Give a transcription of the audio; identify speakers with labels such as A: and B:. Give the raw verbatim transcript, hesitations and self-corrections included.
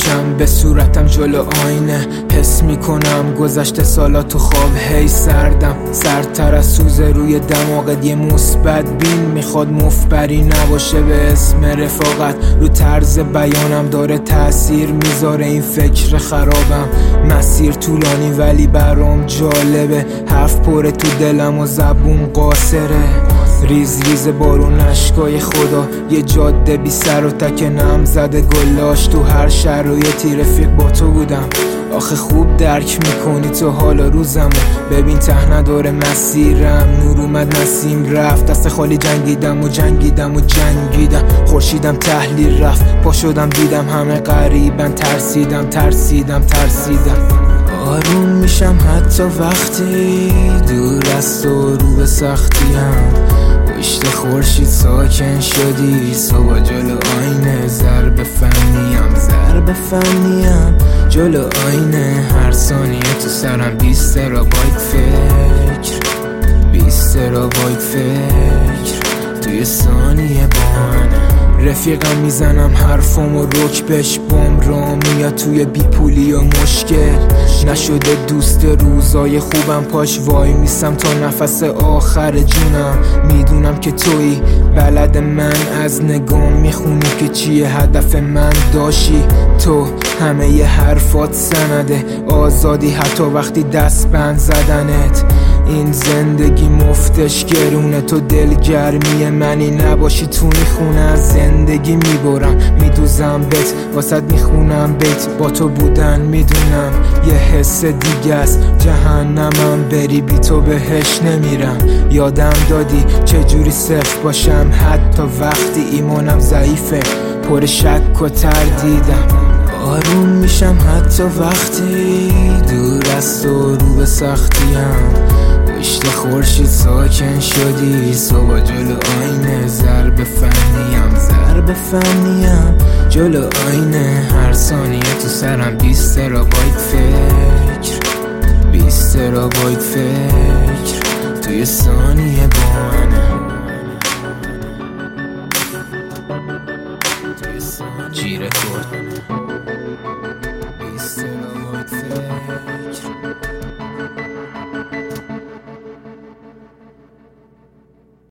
A: میکشم به صورتم جلو آینه، حس میکنم گذشته سالا تو خواب هی سردم، سردتر از سوز روی دماغت. یه مثبت بین میخواد مفبری نباشه به اسم رفاقت، رو طرز بیانم داره تأثیر میذاره این فکر خرابم. مسیر طولانی ولی برام جالبه، حرف پره تو دلم و زبون قاصره. ریز ریز بارون اشکای خدا، یه جاده بی سر و تک نم زده گلاش. تو هر شرایطی رفیق با تو بودم، آخه خوب درک میکنی تو حالا روزمو. ببین ته نداره مسیرم، نور اومد نسیم رفت، دست خالی جنگیدم و جنگیدم و جنگیدم. خورشیدم تحلیل رفت، پا شدم دیدم همه غریبن، ترسیدم ترسیدم ترسیدم. آروم میشم حتی وقتی دور از تو رو به سختیم، پشت خورشید ساکن شدی صبح جلو آینه. ضرب فنیم ضرب فنیم جلو آینه، هر ثانیه تو سرم بیست ترابایت فکر، بیست ترابایت فکر توی ثانیه بانه. رفیقم میزنم حرفامو رک بش بام را میاد توی بیپولی و مشکل نشده دوست. روزای خوبم پاش وای میسم تا نفس آخر جونم. میدونم که تویی بلد من، از نگام میخونی که چیه هدف من داشی. تو همه ی حرفات سنده، آزادی حتی وقتی دست بند زدنت. این زندگی مفتش گرونه، تو دلگرمی منی نباشی تو این خونه. از زندگی میبرم میدوزم بهت، واسد میخونم بیت. با تو بودن میدونم یه حس دیگه است، جهنمم بری بی تو بهش نمیرم. یادم دادی چجوری صفر باشم حتی وقتی ایمانم ضعیفه، پر شک و تردیدم. آروم میشم حتی وقتی دور از تو رو به سختیم، پشت خورشید ساکن شدی صبح جلو آینه. ضرب فنیم ضرب فنیم جلو آینه، هر ثانیه تو سرم بیست ترابایت فکر، بیست ترابایت فکر توی ثانیه بانه.